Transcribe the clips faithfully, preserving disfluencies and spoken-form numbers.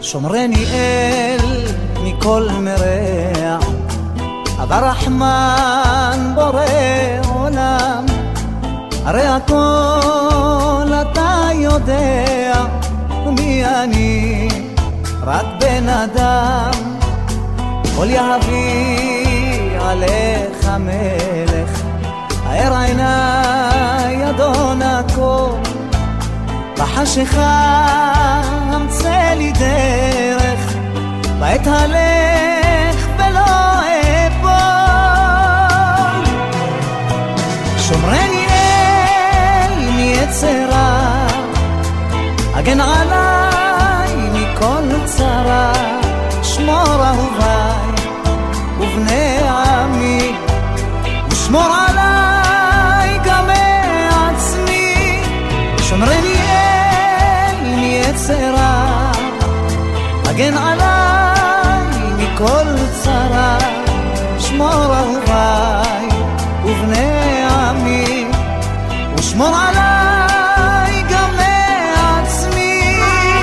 שומרני אל מכל מרע, אבא רחמן בורא עולם, הרי הכל אתה יודע, ומי אני? רק בן אדם. כל יהבי עליך מלך, האר עיניי אדון הכל, בחשיכה המצא לי דרך, בעת הלך ולא אפול. שומרני אל מיצרה, הגן עליי מכל צרה, שמור אהוביי ובני עמי, ושמור עליי גם מעצמי. שומרני אל מיצרה, הגן עליי מכל צרה, שמור אהוביי ובני עמי, ושמור עליי גם מעצמי.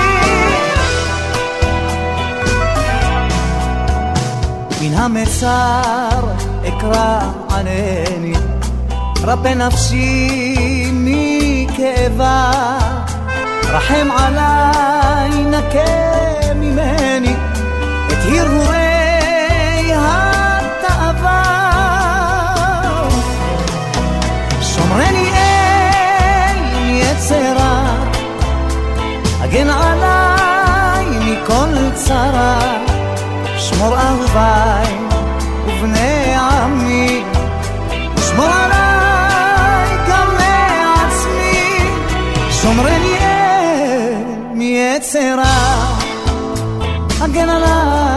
מן המצר אקרא ענני, רפא נפשי מכאבה, רחם עליי נקה ממני את הרהורי התאווה. שומרני אל מיצרה, הגן עליי מכל צרה, שמור אהוביי ובני עמי, שמור עליי גם מעצמי. שומרני אל מיצרה, הגן עליי